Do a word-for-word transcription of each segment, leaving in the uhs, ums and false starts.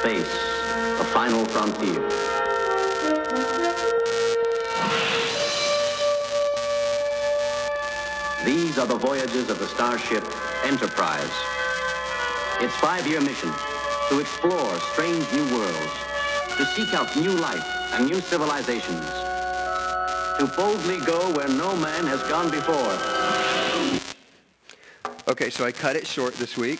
Space, the final frontier. These are the voyages of the starship Enterprise. Its five-year mission, to explore strange new worlds, to seek out new life and new civilizations, to boldly go where no man has gone before. Okay, so I cut it short this week.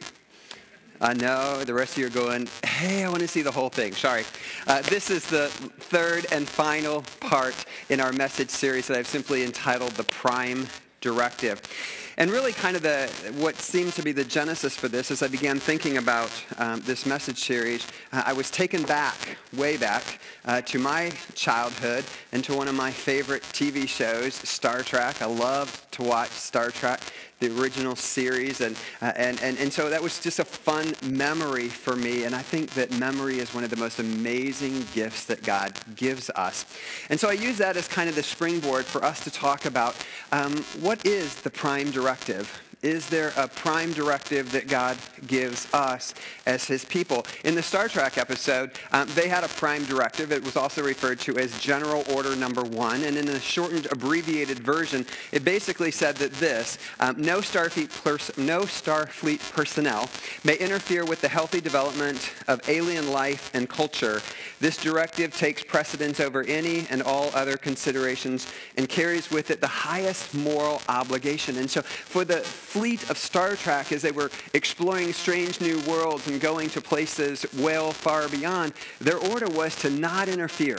I know the rest of you are going, hey, I want to see the whole thing. Sorry. Uh, this is the third and final part in our message series that I've simply entitled The Prime Directive. And really kind of the what seemed to be the genesis for this as I began thinking about um, this message series, uh, I was taken back, way back, uh, to my childhood and to one of my favorite T V shows, Star Trek. I loved to watch Star Trek, the original series, and, uh, and, and, and so that was just a fun memory for me, and I think that memory is one of the most amazing gifts that God gives us. And so I use that as kind of the springboard for us to talk about um, what is the prime directive? Is there a prime directive that God gives us as his people? In the Star Trek episode, um, they had a prime directive. It was also referred to as General Order Number One. And in the shortened, abbreviated version, it basically said that this, um, no Starfleet, pers- no Starfleet personnel may interfere with the healthy development of alien life and culture. This directive takes precedence over any and all other considerations and carries with it the highest moral obligation. And so for the fleet of Star Trek, as they were exploring strange new worlds and going to places well far beyond, their order was to not interfere.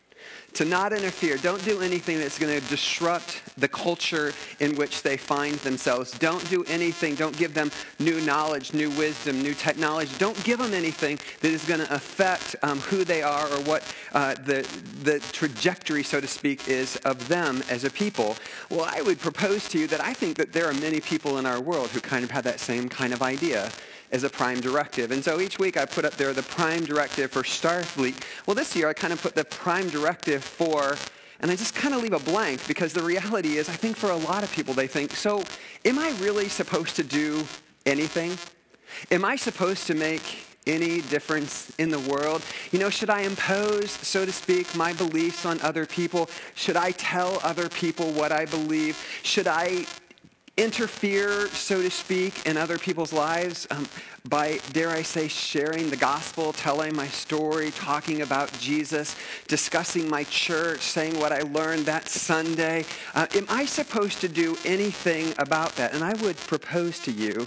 To not interfere. Don't do anything that's going to disrupt the culture in which they find themselves. Don't do anything. Don't give them new knowledge, new wisdom, new technology. Don't give them anything that is going to affect um, who they are or what uh, the, the trajectory, so to speak, is of them as a people. Well, I would propose to you that I think that there are many people in our world who kind of have that same kind of idea as a prime directive. And so each week I put up there the prime directive for Starfleet. Well, this year I kind of put the prime directive for, and I just kind of leave a blank because the reality is I think for a lot of people they think, so am I really supposed to do anything? Am I supposed to make any difference in the world? You know, should I impose, so to speak, my beliefs on other people? Should I tell other people what I believe? Should I interfere, so to speak, in other people's lives um, by, dare I say, sharing the gospel, telling my story, talking about Jesus, discussing my church, saying what I learned that Sunday? Uh, am I supposed to do anything about that? And I would propose to you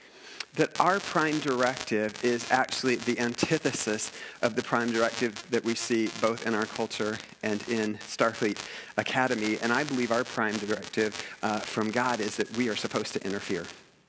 that our prime directive is actually the antithesis of the prime directive that we see both in our culture and in Starfleet Academy. And I believe our prime directive uh, from God is that we are supposed to interfere.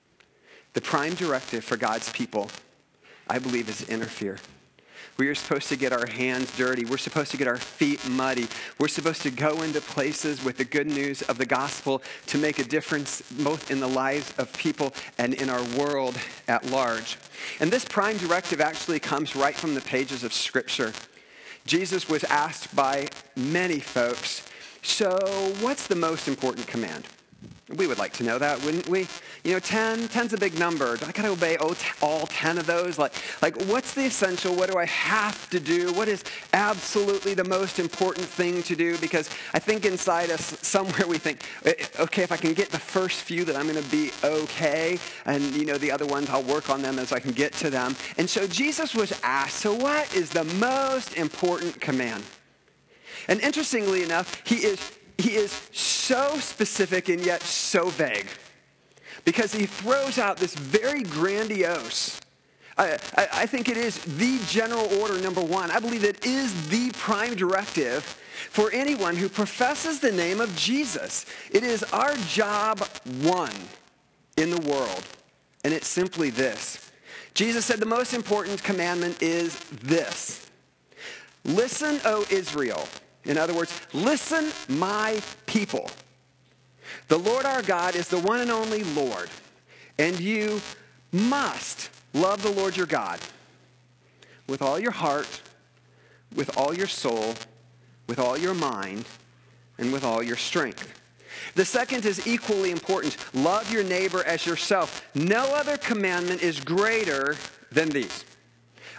The prime directive for God's people, I believe, is interfere. We are supposed to get our hands dirty. We're supposed to get our feet muddy. We're supposed to go into places with the good news of the gospel to make a difference both in the lives of people and in our world at large. And this prime directive actually comes right from the pages of Scripture. Jesus was asked by many folks, so what's the most important command? We would like to know that, wouldn't we? You know, ten, ten's a big number. Do I got to obey all ten of those? Like, like, what's the essential? What do I have to do? What is absolutely the most important thing to do? Because I think inside us somewhere we think, okay, if I can get the first few, that I'm going to be okay. And, you know, the other ones, I'll work on them as I can get to them. And so Jesus was asked, so what is the most important command? And interestingly enough, he is He is so specific and yet so vague, because he throws out this very grandiose, I, I, I think it is the general order number one. I believe it is the prime directive for anyone who professes the name of Jesus. It is our job one in the world, and it's simply this. Jesus said the most important commandment is this: listen, O Israel. In other words, listen, my people. The Lord our God is the one and only Lord, and you must love the Lord your God with all your heart, with all your soul, with all your mind, and with all your strength. The second is equally important. Love your neighbor as yourself. No other commandment is greater than these.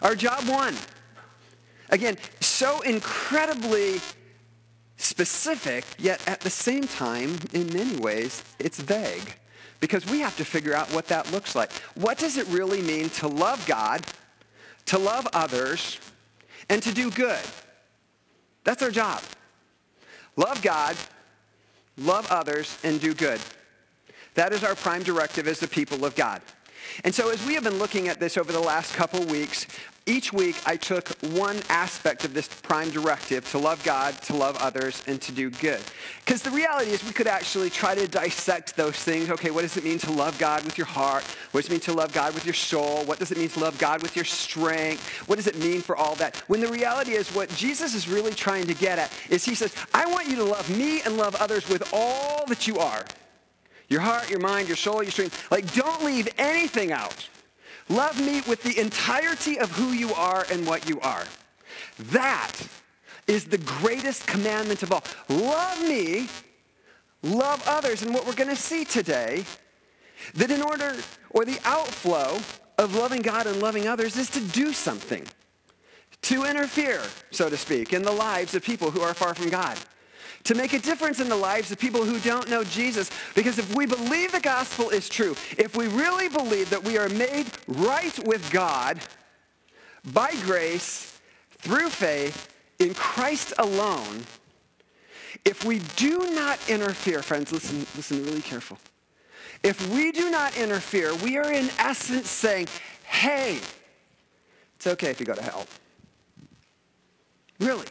Our job one. Again, so incredibly specific, yet at the same time, in many ways, it's vague. Because we have to figure out what that looks like. What does it really mean to love God, to love others, and to do good? That's our job. Love God, love others, and do good. That is our prime directive as the people of God. And so as we have been looking at this over the last couple weeks, each week I took one aspect of this prime directive to love God, to love others, and to do good. Because the reality is we could actually try to dissect those things. Okay, what does it mean to love God with your heart? What does it mean to love God with your soul? What does it mean to love God with your strength? What does it mean for all that? When the reality is what Jesus is really trying to get at is he says, I want you to love me and love others with all that you are. Your heart, your mind, your soul, your strength. Like, don't leave anything out. Love me with the entirety of who you are and what you are. That is the greatest commandment of all. Love me, love others. And what we're going to see today, that in order, or the outflow of loving God and loving others is to do something. To interfere, so to speak, in the lives of people who are far from God. To make a difference in the lives of people who don't know Jesus. Because if we believe the gospel is true, if we really believe that we are made right with God by grace, through faith, in Christ alone, if we do not interfere, friends, listen, listen really careful. If we do not interfere, we are in essence saying, hey, it's okay if you go to hell. Really.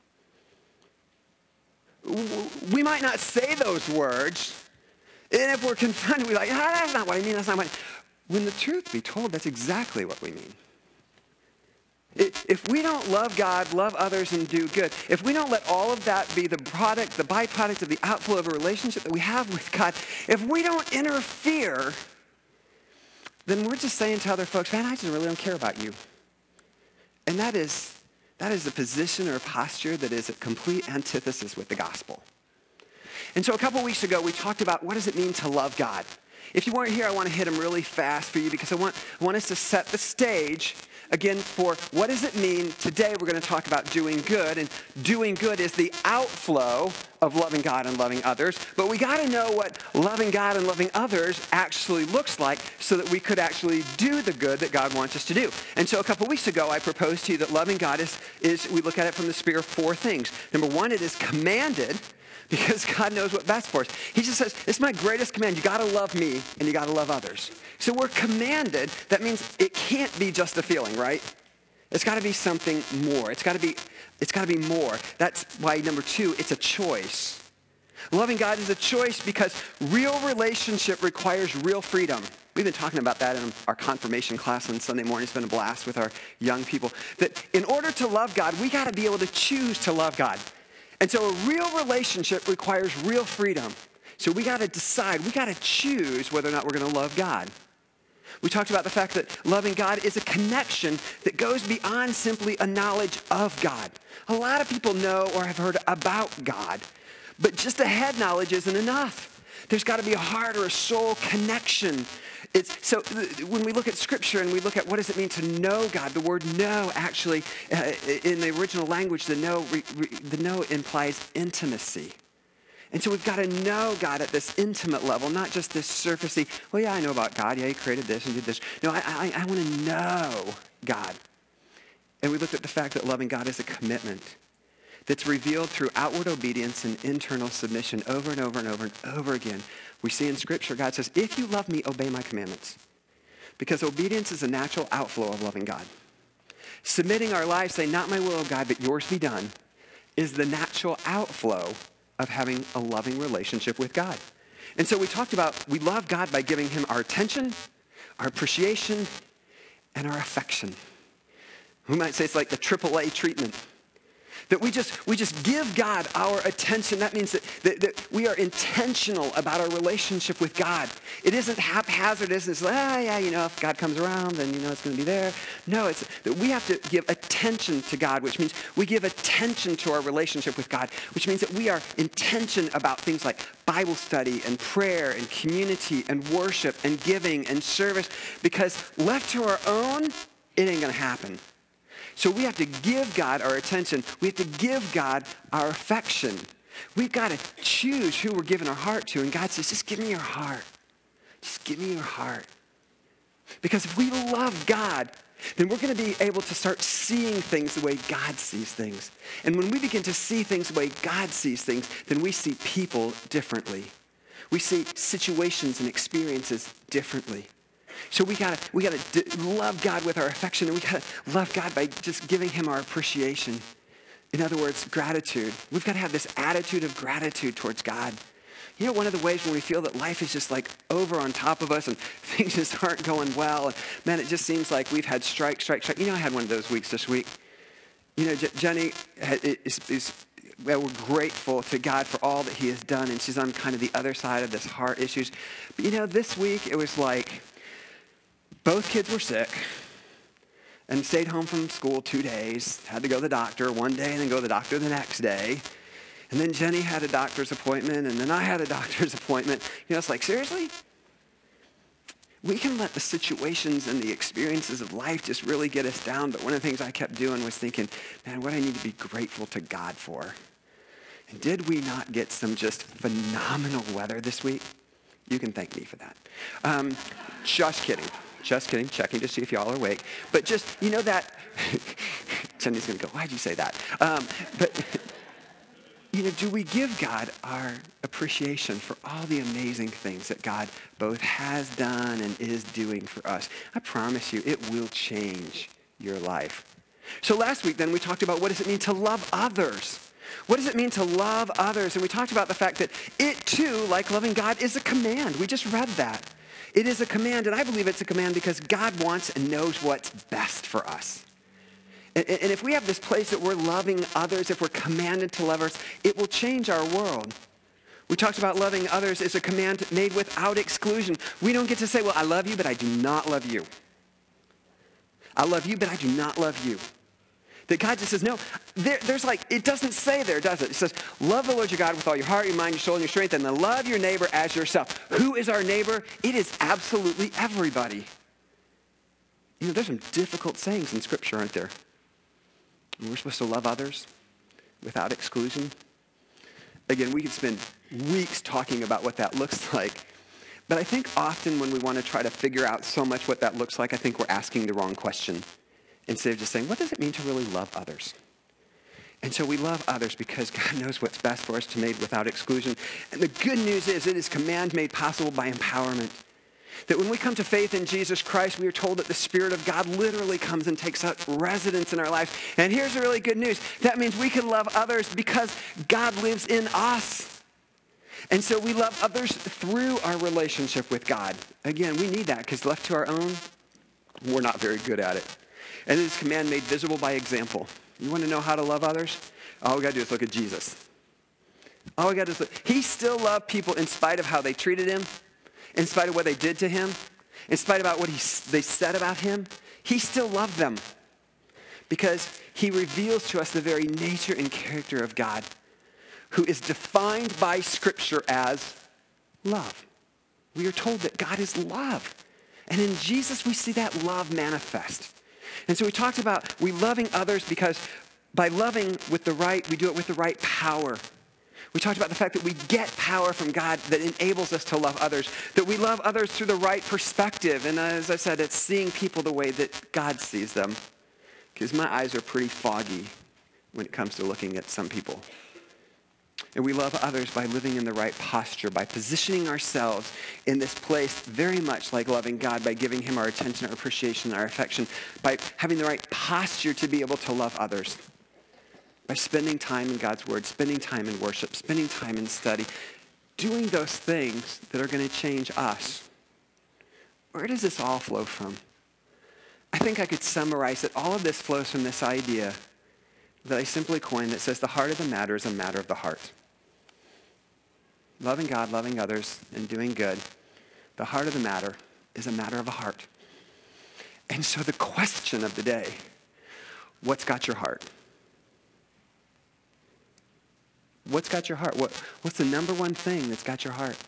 We might not say those words, and if we're confronted, we're like, ah, that's not what I mean, that's not what I mean. When the truth be told, that's exactly what we mean. If we don't love God, love others, and do good, if we don't let all of that be the product, the byproduct of the outflow of a relationship that we have with God, if we don't interfere, then we're just saying to other folks, man, I just really don't care about you. And that is... That is a position or a posture that is a complete antithesis with the gospel. And so a couple weeks ago, we talked about what does it mean to love God. If you weren't here, I want to hit them really fast for you because I want, I want us to set the stage, again, for what does it mean. Today, we're going to talk about doing good. And doing good is the outflow of loving God and loving others. But we got to know what loving God and loving others actually looks like so that we could actually do the good that God wants us to do. And so a couple weeks ago, I proposed to you that loving God is, is we look at it from the sphere of four things. Number one, it is commanded because God knows what's best for us. He just says, it's my greatest command. You got to love me and you got to love others. So we're commanded. That means it can't be just a feeling, right? It's got to be something more. It's got to be, it's got to be more. That's why, number two, it's a choice. Loving God is a choice because real relationship requires real freedom. We've been talking about that in our confirmation class on Sunday morning. It's been a blast with our young people. That in order to love God, we got to be able to choose to love God. And so a real relationship requires real freedom. So we got to decide, we got to choose whether or not we're going to love God. We talked about the fact that loving God is a connection that goes beyond simply a knowledge of God. A lot of people know or have heard about God, but just a head knowledge isn't enough. There's got to be a heart or a soul connection. It's, so when we look at Scripture and we look at what does it mean to know God, the word know actually, uh, in the original language, the know, re, re, the know implies intimacy. And so we've got to know God at this intimate level, not just this surfacey, well, yeah, I know about God. Yeah, he created this and did this. No, I, I, I want to know God. And we looked at the fact that loving God is a commitment that's revealed through outward obedience and internal submission over and over and over and over again. We see in Scripture, God says, if you love me, obey my commandments. Because obedience is a natural outflow of loving God. Submitting our lives, saying, not my will, O God, but yours be done, is the natural outflow of having a loving relationship with God. And so we talked about we love God by giving him our attention, our appreciation, and our affection. We might say it's like the triple A treatment. That we just we just give God our attention. That means that, that, that we are intentional about our relationship with God. It isn't haphazard. It's like, ah, yeah, you know, if God comes around, then you know it's going to be there. No, it's that we have to give attention to God, which means we give attention to our relationship with God, which means that we are intention about things like Bible study and prayer and community and worship and giving and service. Because left to our own, it ain't going to happen. So we have to give God our attention. We have to give God our affection. We've got to choose who we're giving our heart to. And God says, just give me your heart. Just give me your heart. Because if we love God, then we're going to be able to start seeing things the way God sees things. And when we begin to see things the way God sees things, then we see people differently. We see situations and experiences differently. So we gotta we gotta d- love God with our affection, and we gotta love God by just giving him our appreciation. In other words, gratitude. We've got to have this attitude of gratitude towards God. You know, one of the ways when we feel that life is just like over on top of us and things just aren't going well, and man, it just seems like we've had strike, strike, strike. You know, I had one of those weeks this week. You know, Je- Jenny is, is well, we're grateful to God for all that he has done, and she's on kind of the other side of this heart issues. But you know, this week it was like both kids were sick and stayed home from school two days, had to go to the doctor one day and then go to the doctor the next day. And then Jenny had a doctor's appointment, and then I had a doctor's appointment. You know, it's like, seriously? We can let the situations and the experiences of life just really get us down. But one of the things I kept doing was thinking, man, what I need to be grateful to God for. And did we not get some just phenomenal weather this week? You can thank me for that. Um, just kidding. Just kidding. Checking to see if y'all are awake. But just, you know that, Jenny's going to go, why'd you say that? Um, but... You know, do we give God our appreciation for all the amazing things that God both has done and is doing for us? I promise you, it will change your life. So last week, then, we talked about what does it mean to love others? What does it mean to love others? And we talked about the fact that it, too, like loving God, is a command. We just read that. It is a command, and I believe it's a command because God wants and knows what's best for us. And if we have this place that we're loving others, if we're commanded to love others, it will change our world. We talked about loving others as a command made without exclusion. We don't get to say, well, I love you, but I do not love you. I love you, but I do not love you. That God just says, no, there, there's like, it doesn't say there, does it? It says, love the Lord your God with all your heart, your mind, your soul, and your strength, and then love your neighbor as yourself. Who is our neighbor? It is absolutely everybody. You know, there's some difficult sayings in Scripture, aren't there? We're supposed to love others without exclusion. Again, we could spend weeks talking about what that looks like. But I think often when we want to try to figure out so much what that looks like, I think we're asking the wrong question. Instead of just saying, what does it mean to really love others? And so we love others because God knows what's best for us to made without exclusion. And the good news is it is command made possible by empowerment. That when we come to faith in Jesus Christ, we are told that the Spirit of God literally comes and takes up residence in our lives. And here's the really good news. That means we can love others because God lives in us. And so we love others through our relationship with God. Again, we need that because left to our own, we're not very good at it. And it is command made visible by example. You want to know how to love others? All we got to do is look at Jesus. All we got to do is look. He still loved people in spite of how they treated him. In spite of what they did to him, in spite of what he, they said about him, he still loved them because he reveals to us the very nature and character of God, who is defined by Scripture as love. We are told that God is love. And in Jesus, we see that love manifest. And so we talked about we loving others because by loving with the right, we do it with the right power. We talked about the fact that we get power from God that enables us to love others, that we love others through the right perspective. And as I said, it's seeing people the way that God sees them, because my eyes are pretty foggy when it comes to looking at some people. And we love others by living in the right posture, by positioning ourselves in this place very much like loving God, by giving him our attention, our appreciation, our affection, by having the right posture to be able to love others. By spending time in God's word, spending time in worship, spending time in study, doing those things that are going to change us. Where does this all flow from? I think I could summarize that all of this flows from this idea that I simply coined that says the heart of the matter is a matter of the heart. Loving God, loving others, and doing good. The heart of the matter is a matter of a heart. And so the question of the day, what's got your heart? What's got your heart? What, what's the number one thing that's got your heart?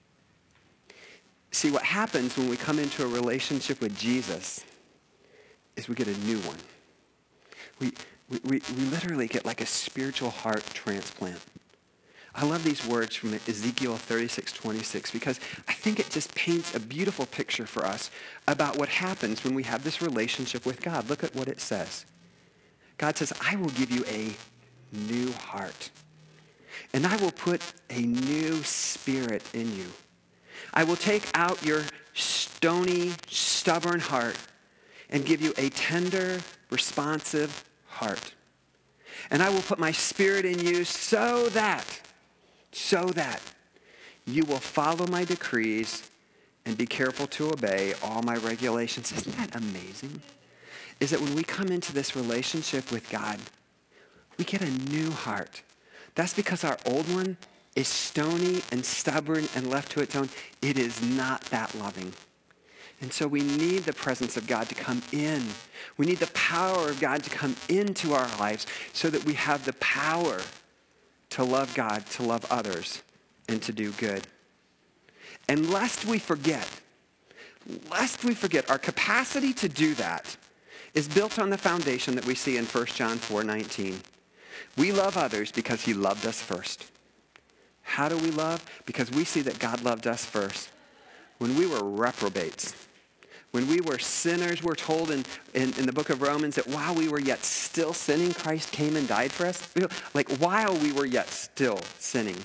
See, what happens when we come into a relationship with Jesus is we get a new one. We, we, we, we literally get like a spiritual heart transplant. I love these words from Ezekiel thirty-six twenty-six because I think it just paints a beautiful picture for us about what happens when we have this relationship with God. Look at what it says. God says, I will give you a new heart, and I will put a new spirit in you. I will take out your stony, stubborn heart and give you a tender, responsive heart. And I will put my spirit in you so that so that you will follow my decrees and be careful to obey all my regulations. Isn't that amazing? Is that when we come into this relationship with God, we get a new heart. That's because our old one is stony and stubborn and left to its own. It is not that loving. And so we need the presence of God to come in. We need the power of God to come into our lives so that we have the power to love God, to love others, and to do good. And lest we forget, lest we forget, our capacity to do that is built on the foundation that we see in First John four nineteen. We love others because he loved us first. How do we love? Because we see that God loved us first. When we were reprobates, when we were sinners, we're told in, in, in the book of Romans that while we were yet still sinning, Christ came and died for us. Like while we were yet still sinning.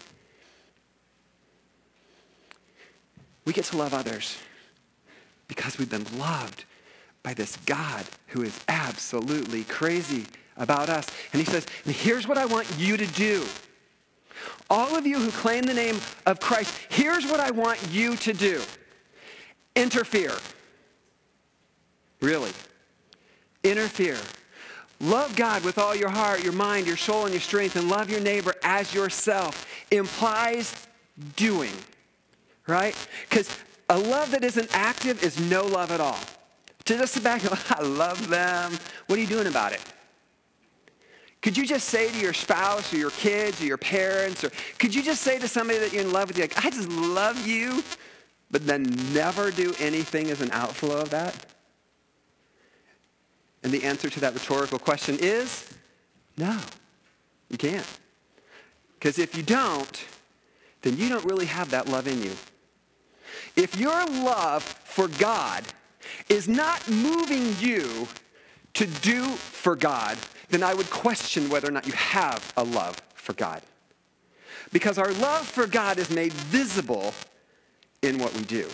We get to love others because we've been loved by this God who is absolutely crazy about us. And he says, here's what I want you to do. All of you who claim the name of Christ, here's what I want you to do. Interfere. Really. Interfere. Love God with all your heart, your mind, your soul, and your strength, and love your neighbor as yourself implies doing, right? Because a love that isn't active is no love at all. To just sit back and go, I love them. What are you doing about it? Could you just say to your spouse or your kids or your parents, or could you just say to somebody that you're in love with, like, I just love you, but then never do anything as an outflow of that? And the answer to that rhetorical question is no, you can't. Because if you don't, then you don't really have that love in you. If your love for God is not moving you to do for God, then I would question whether or not you have a love for God. Because our love for God is made visible in what we do.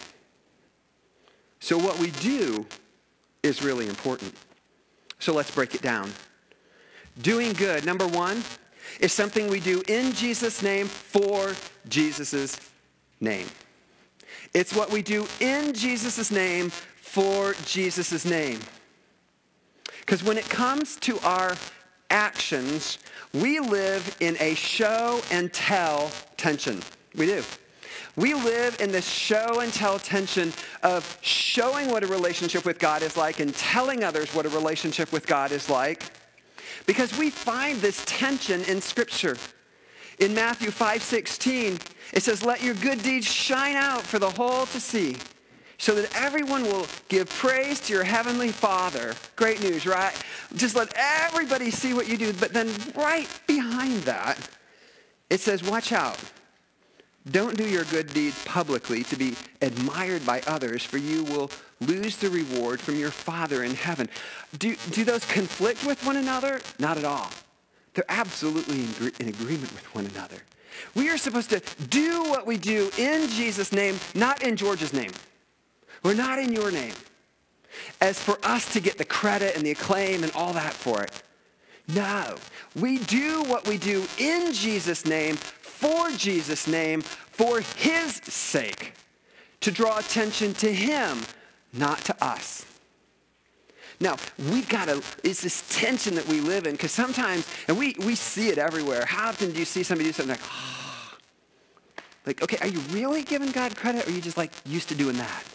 So what we do is really important. So let's break it down. Doing good, number one, is something we do in Jesus' name for Jesus' name. It's what we do in Jesus' name for Jesus' name. Because when it comes to our actions, we live in a show and tell tension. We do. We live in this show and tell tension of showing what a relationship with God is like and telling others what a relationship with God is like, because we find this tension in Scripture. In Matthew five sixteen, it says, let your good deeds shine out for the whole to see, so that everyone will give praise to your heavenly Father. Great news, right? Just let everybody see what you do. But then right behind that, it says, watch out. Don't do your good deeds publicly to be admired by others, for you will lose the reward from your Father in heaven. Do, do those conflict with one another? Not at all. They're absolutely in, in agreement with one another. We are supposed to do what we do in Jesus' name, not in George's name. We're not in your name, as for us to get the credit and the acclaim and all that for it. No, we do what we do in Jesus' name, for Jesus' name, for his sake, to draw attention to him, not to us. Now, we've got to, it's this tension that we live in, because sometimes, and we, we see it everywhere. How often do you see somebody do something like, oh, like, okay, are you really giving God credit, or are you just like used to doing that?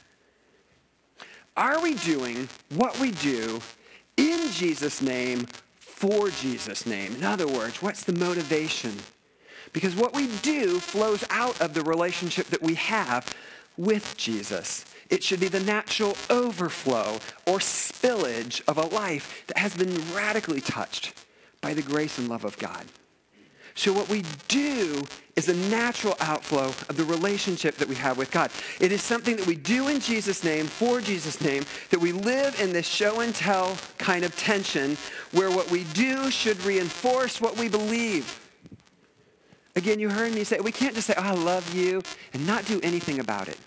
Are we doing what we do in Jesus' name for Jesus' name? In other words, what's the motivation? Because what we do flows out of the relationship that we have with Jesus. It should be the natural overflow or spillage of a life that has been radically touched by the grace and love of God. So what we do is a natural outflow of the relationship that we have with God. It is something that we do in Jesus' name, for Jesus' name, that we live in this show and tell kind of tension where what we do should reinforce what we believe. Again, you heard me say, we can't just say, oh, I love you, and not do anything about it.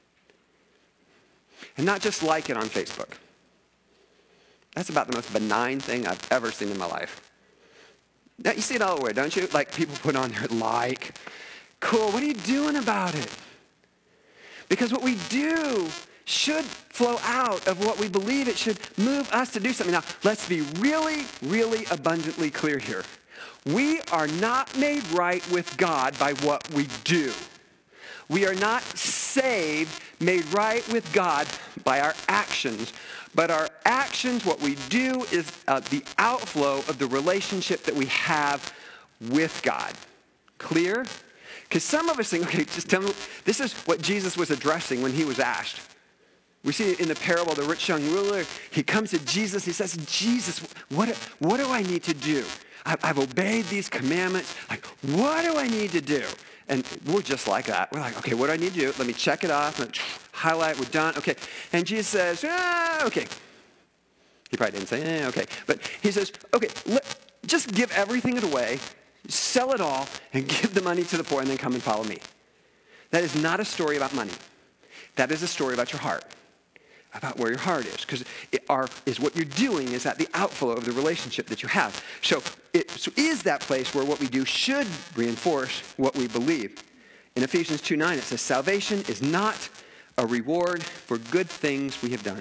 And not just like it on Facebook. That's about the most benign thing I've ever seen in my life. Now, you see it all the way, don't you? Like people put on their like. Cool, what are you doing about it? Because what we do should flow out of what we believe. It should move us to do something. Now, let's be really, really abundantly clear here. We are not made right with God by what we do. We are not saved, made right with God by our actions. But our actions, what we do, is uh, the outflow of the relationship that we have with God. Clear? Because some of us think, okay, just tell me, this is what Jesus was addressing when he was asked. We see it in the parable of the rich young ruler. He comes to Jesus. He says, Jesus, what, what do I need to do? I, I've obeyed these commandments. Like, what do I need to do? And we're just like that. We're like, okay, what do I need to do? Let me check it off. Let me highlight. We're done. Okay. And Jesus says, ah, okay. He probably didn't say, eh, okay. But he says, okay, let, just give everything away, sell it all, and give the money to the poor, and then come and follow me. That is not a story about money. That is a story about your heart, about where your heart is. Because is what you're doing is at the outflow of the relationship that you have. So it so is that place where what we do should reinforce what we believe. In Ephesians two nine, it says, salvation is not a reward for good things we have done.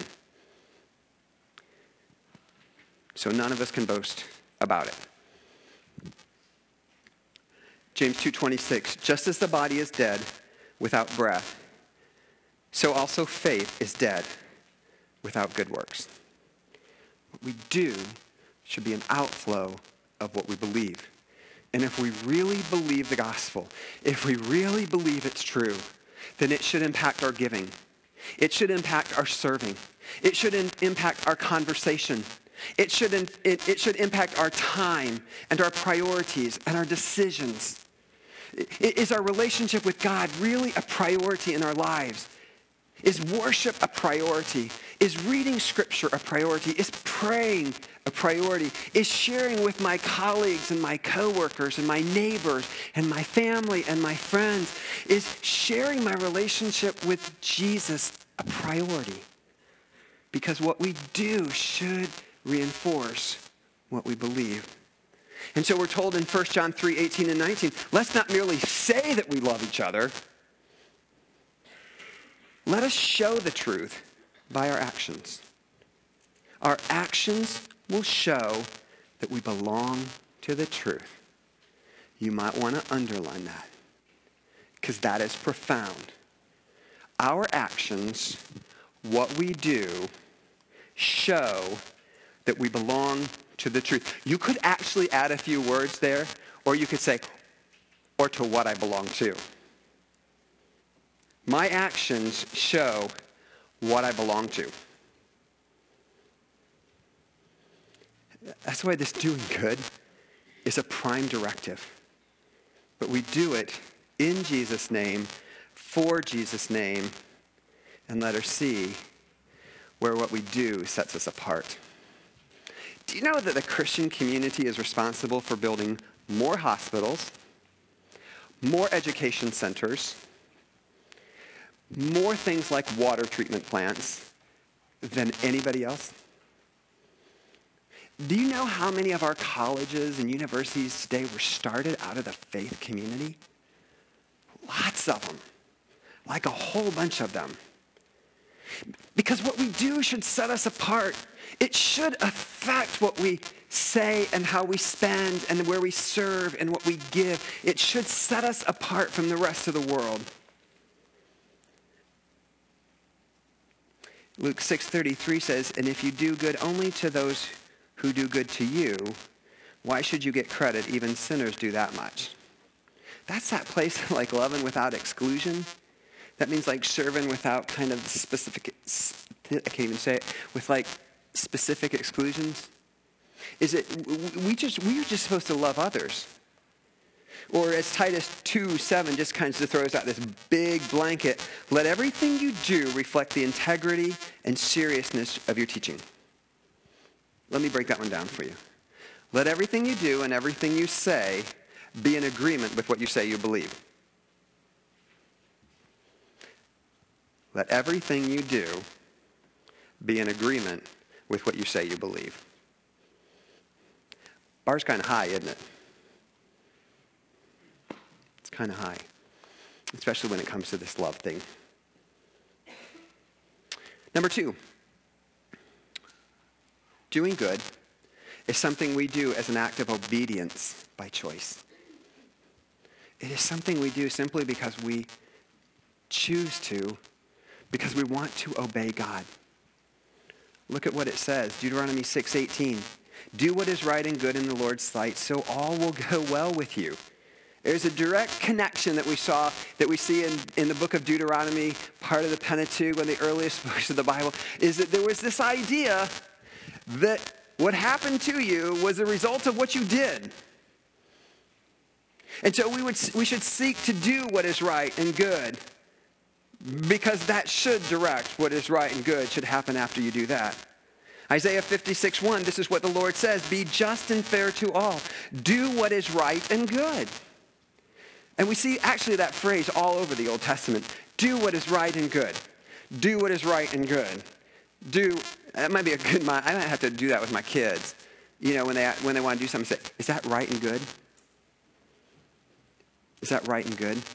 So none of us can boast about it. James two twenty-six, just as the body is dead without breath, so also faith is dead without good works. What we do should be an outflow of what we believe. And if we really believe the gospel, if we really believe it's true, then it should impact our giving. It should impact our serving. It should in, impact our conversation. It should, in, it, it should impact our time and our priorities and our decisions. Is our relationship with God really a priority in our lives? Is worship a priority? Is reading scripture a priority? Is praying a priority? Is sharing with my colleagues and my coworkers and my neighbors and my family and my friends? Is sharing my relationship with Jesus a priority? Because what we do should reinforce what we believe. And so we're told in First John three, eighteen and nineteen, let's not merely say that we love each other. Let us show the truth by our actions. Our actions will show that we belong to the truth. You might want to underline that, because that is profound. Our actions, what we do, show that we belong to the truth. You could actually add a few words there, or you could say, or to what I belong to. My actions show what I belong to. That's why this doing good is a prime directive. But we do it in Jesus' name, for Jesus' name, and let her see where what we do sets us apart. Do you know that the Christian community is responsible for building more hospitals, more education centers, more things like water treatment plants than anybody else? Do you know how many of our colleges and universities today were started out of the faith community? Lots of them. Like a whole bunch of them. Because what we do should set us apart. It should affect what we say and how we spend and where we serve and what we give. It should set us apart from the rest of the world. Luke six thirty-three says, and if you do good only to those who do good to you, why should you get credit? Even sinners do that much. That's that place like loving without exclusion. That means like serving without kind of specific, I can't even say it, with like specific exclusions? Is it, we just, we are just supposed to love others. Or as Titus two seven just kind of throws out this big blanket, let everything you do reflect the integrity and seriousness of your teaching. Let me break that one down for you. Let everything you do and everything you say be in agreement with what you say you believe. Let everything you do be in agreement with what you say you believe. Bar's kind of high, isn't it? It's kind of high, especially when it comes to this love thing. Number two, doing good is something we do as an act of obedience by choice. It is something we do simply because we choose to, because we want to obey God. Look at what it says, Deuteronomy six eighteen. Do what is right and good in the Lord's sight, so all will go well with you. There's a direct connection that we saw, that we see in, in the book of Deuteronomy, part of the Pentateuch, one of the earliest books of the Bible, is that there was this idea that what happened to you was a result of what you did. And so we would we should seek to do what is right and good, because that should direct what is right and good should happen after you do that. Isaiah fifty-six one, this is what the Lord says, be just and fair to all. Do what is right and good. And we see actually that phrase all over the Old Testament. Do what is right and good. Do what is right and good. Do, that might be a good, I might have to do that with my kids. You know, when they when they want to do something, say, is that right and good? Is that right and good?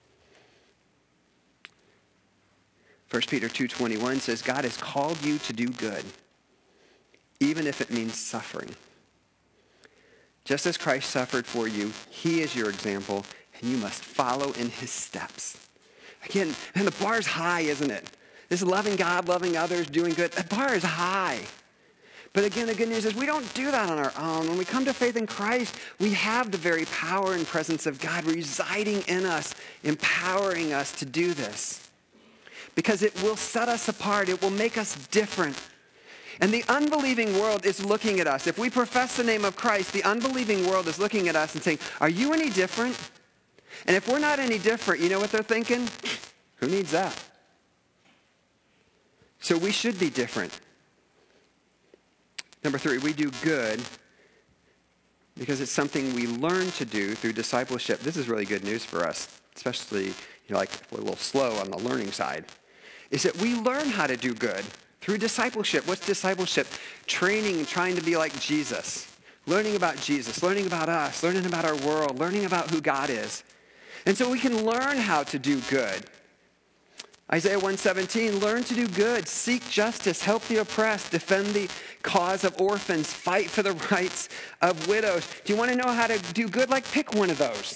First Peter two twenty-one says, God has called you to do good, even if it means suffering. Just as Christ suffered for you, he is your example, and you must follow in his steps. Again, and the bar's high, isn't it? This loving God, loving others, doing good, the bar is high. But again, the good news is we don't do that on our own. When we come to faith in Christ, we have the very power and presence of God residing in us, empowering us to do this. Because it will set us apart. It will make us different. And the unbelieving world is looking at us. If we profess the name of Christ, the unbelieving world is looking at us and saying, are you any different? And if we're not any different, you know what they're thinking? Who needs that? So we should be different. Number three, we do good because it's something we learn to do through discipleship. This is really good news for us, especially, you know, like if we're a little slow on the learning side, is that we learn how to do good through discipleship. What's discipleship? Training and trying to be like Jesus. Learning about Jesus, learning about us, learning about our world, learning about who God is. And so we can learn how to do good. Isaiah one seventeen, learn to do good, seek justice, help the oppressed, defend the cause of orphans, fight for the rights of widows. Do you want to know how to do good? Like, pick one of those.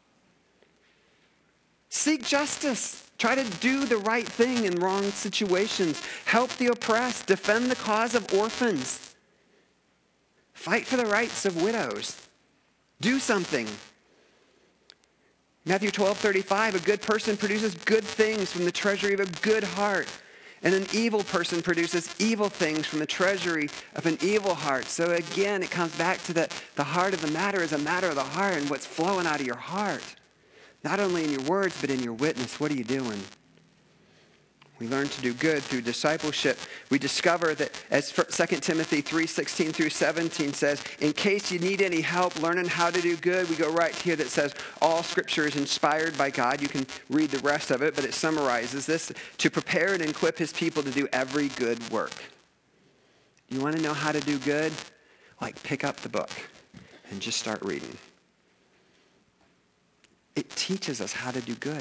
Seek justice. Try to do the right thing in wrong situations. Help the oppressed, defend the cause of orphans. Fight for the rights of widows. Do something. Matthew twelve thirty-five, a good person produces good things from the treasury of a good heart. And an evil person produces evil things from the treasury of an evil heart. So again, it comes back to that the heart of the matter is a matter of the heart and what's flowing out of your heart. Not only in your words, but in your witness. What are you doing? We learn to do good through discipleship. We discover that, as Second Timothy three sixteen through seventeen says, in case you need any help learning how to do good, we go right here that says all scripture is inspired by God. You can read the rest of it, but it summarizes this: to prepare and equip his people to do every good work. You want to know how to do good? Like, pick up the book and just start reading. It teaches us how to do good.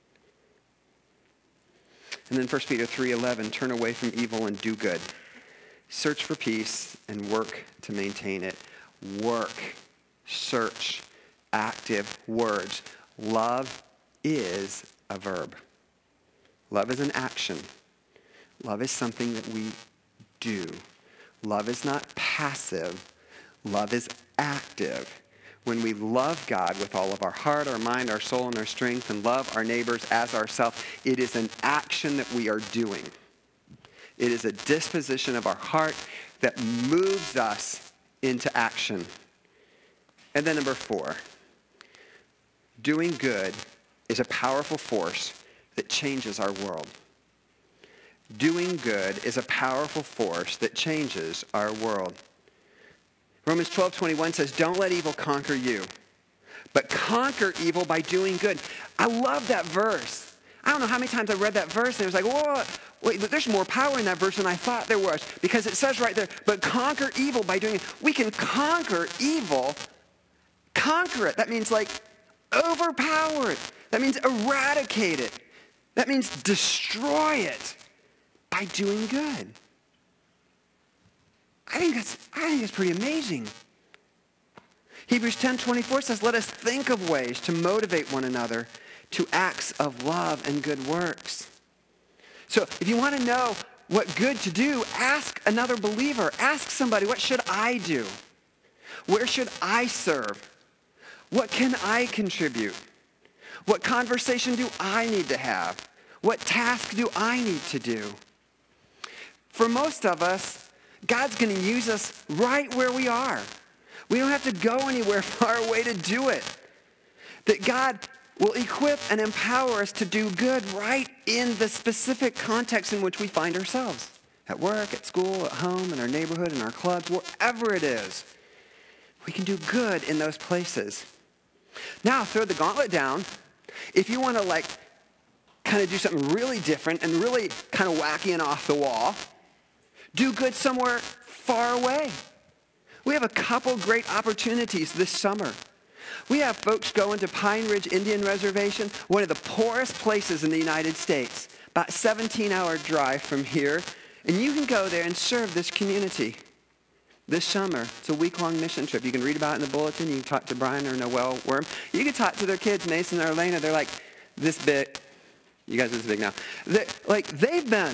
And then First Peter three eleven, turn away from evil and do good. Search for peace and work to maintain it. Work, search, active words. Love is a verb. Love is an action. Love is something that we do. Love is not passive. Love is active. when we love God with all of our heart, our mind, our soul, and our strength, and love our neighbors as ourselves, it is an action that we are doing. It is a disposition of our heart that moves us into action. And then number four, doing good is a powerful force that changes our world. Doing good is a powerful force that changes our world. Romans twelve twenty-one says, don't let evil conquer you, but conquer evil by doing good. I love that verse. I don't know how many times I read that verse and it was like, whoa, wait, there's more power in that verse than I thought there was, because it says right there, but conquer evil by doing it. We can conquer evil, conquer it. That means like overpower it. That means eradicate it. That means destroy it by doing good. I think that's, I think that's pretty amazing. Hebrews ten twenty-four says, let us think of ways to motivate one another to acts of love and good works. So if you want to know what good to do, ask another believer. Ask somebody, what should I do? Where should I serve? What can I contribute? What conversation do I need to have? What task do I need to do? For most of us, God's going to use us right where we are. We don't have to go anywhere far away to do it. That God will equip and empower us to do good right in the specific context in which we find ourselves. At work, at school, at home, in our neighborhood, in our clubs, wherever it is. We can do good in those places. Now, throw the gauntlet down. If you want to like kind of do something really different and really kind of wacky and off the wall, do good somewhere far away. We have a couple great opportunities this summer. We have folks going to Pine Ridge Indian Reservation, one of the poorest places in the United States, about a seventeen-hour drive from here, and you can go there and serve this community this summer. It's a week-long mission trip. You can read about it in the bulletin. You can talk to Brian or Noel Worm. You can talk to their kids, Mason or Elena. They're like this big. You guys are this big now. They're, like, they've been.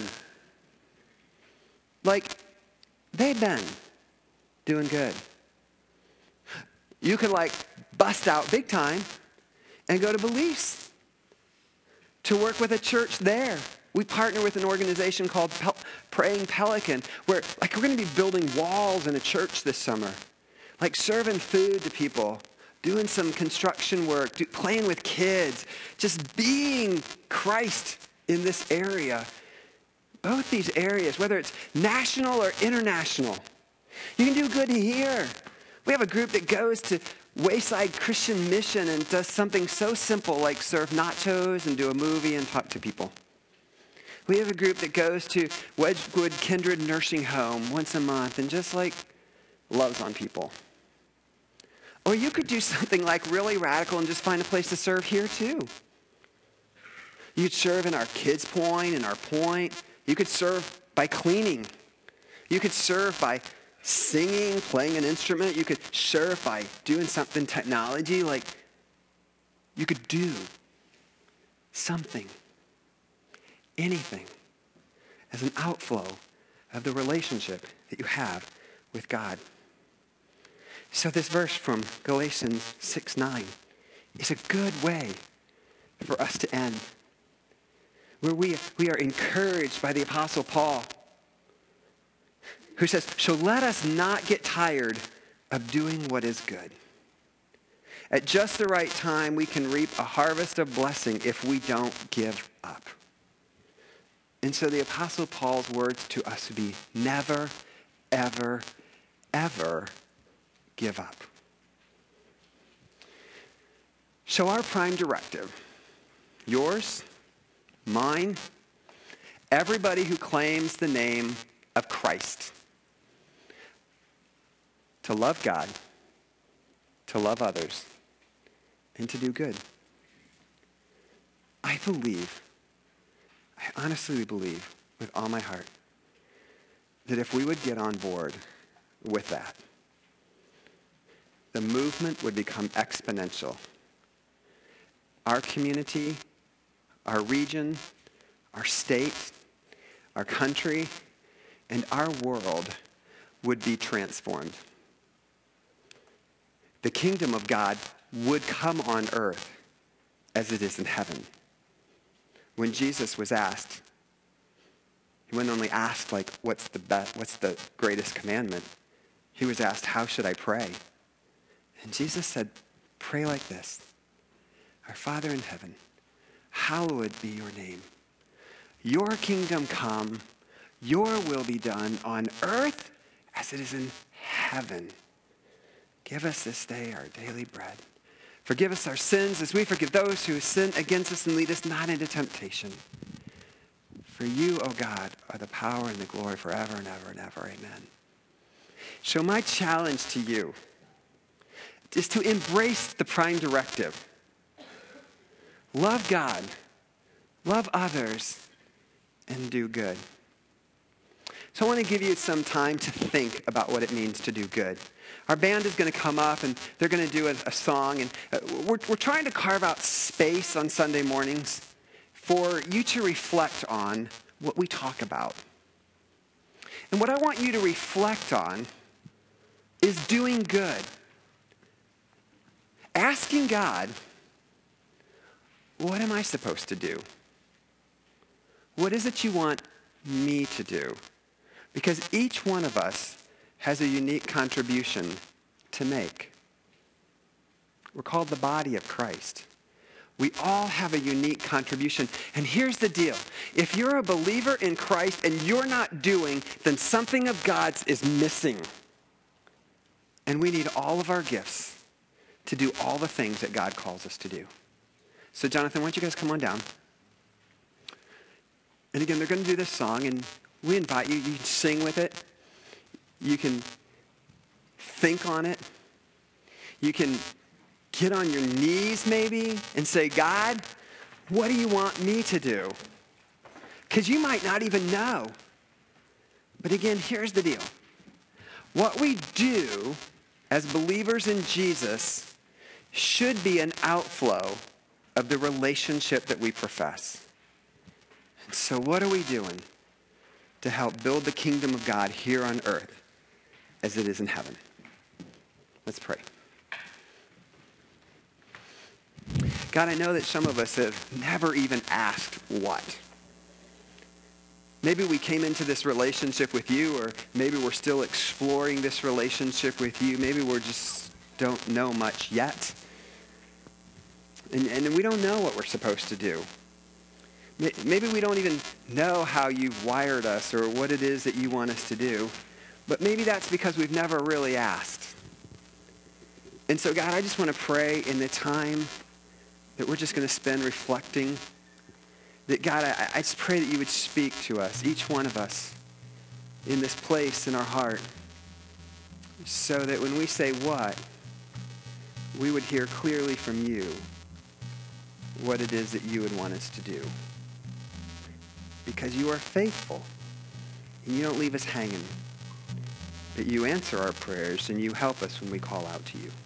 Like, they've been doing good. You can, like, bust out big time and go to Belize to work with a church there. We partner with an organization called Pel- Praying Pelican, where like we're going to be building walls in a church this summer, like serving food to people, doing some construction work, do, playing with kids, just being Christ in this area. Both these areas, whether it's national or international, you can do good here. We have a group that goes to Wayside Christian Mission and does something so simple like serve nachos and do a movie and talk to people. We have a group that goes to Wedgwood Kindred Nursing Home once a month and just like loves on people. Or you could do something like really radical and just find a place to serve here too. You'd serve in our kids' point, in our point. You could serve by cleaning. You could serve by singing, playing an instrument. You could serve by doing something technology. Like, you could do something, anything, as an outflow of the relationship that you have with God. So this verse from Galatians six nine is a good way for us to end, where we, we are encouraged by the Apostle Paul, who says, so let us not get tired of doing what is good. At just the right time, we can reap a harvest of blessing if we don't give up. And so the Apostle Paul's words to us would be, never, ever, ever give up. So our prime directive, yours, mine, everybody who claims the name of Christ, to love God, to love others, and to do good. I believe, I honestly believe with all my heart that if we would get on board with that, the movement would become exponential. Our community, our region, our state, our country, and our world would be transformed. the kingdom of God would come on earth as it is in heaven. When Jesus was asked, he wasn't only asked, like, what's the best, what's the greatest commandment? He was asked, how should I pray? And Jesus said, pray like this. Our Father in heaven, hallowed be your name. Your kingdom come, your will be done on earth as it is in heaven. Give us this day our daily bread. Forgive us our sins as we forgive those who sin against us, and lead us not into temptation. For you, O God, are the power and the glory forever and ever and ever. Amen. So my challenge to you is to embrace the prime directive. Love God, love others, and do good. So I want to give you some time to think about what it means to do good. Our band is going to come up, and they're going to do a, a song. And uh, we're, we're trying to carve out space on Sunday mornings for you to reflect on what we talk about. And what I want you to reflect on is doing good. Asking God, what am I supposed to do? What is it you want me to do? Because each one of us has a unique contribution to make. We're called the body of Christ. We all have a unique contribution. And here's the deal. If you're a believer in Christ and you're not doing, then something of God's is missing. And we need all of our gifts to do all the things that God calls us to do. So Jonathan, why don't you guys come on down? And again, they're going to do this song, and we invite you. You can sing with it. You can think on it. You can get on your knees maybe and say, God, what do you want me to do? Because you might not even know. But again, here's the deal. What we do as believers in Jesus should be an outflow of the relationship that we profess. And so what are we doing to help build the kingdom of God here on earth as it is in heaven? Let's pray. God, I know that some of us have never even asked what. Maybe we came into this relationship with you, or maybe we're still exploring this relationship with you. Maybe we just don't know much yet. And, and we don't know what we're supposed to do. Maybe we don't even know how you've wired us or what it is that you want us to do. But maybe that's because we've never really asked. And so, God, I just want to pray in the time that we're just going to spend reflecting, that, God, I, I just pray that you would speak to us, each one of us, in this place in our heart, so that when we say what, we would hear clearly from you what it is that you would want us to do. Because you are faithful, and you don't leave us hanging, but you answer our prayers, and you help us when we call out to you.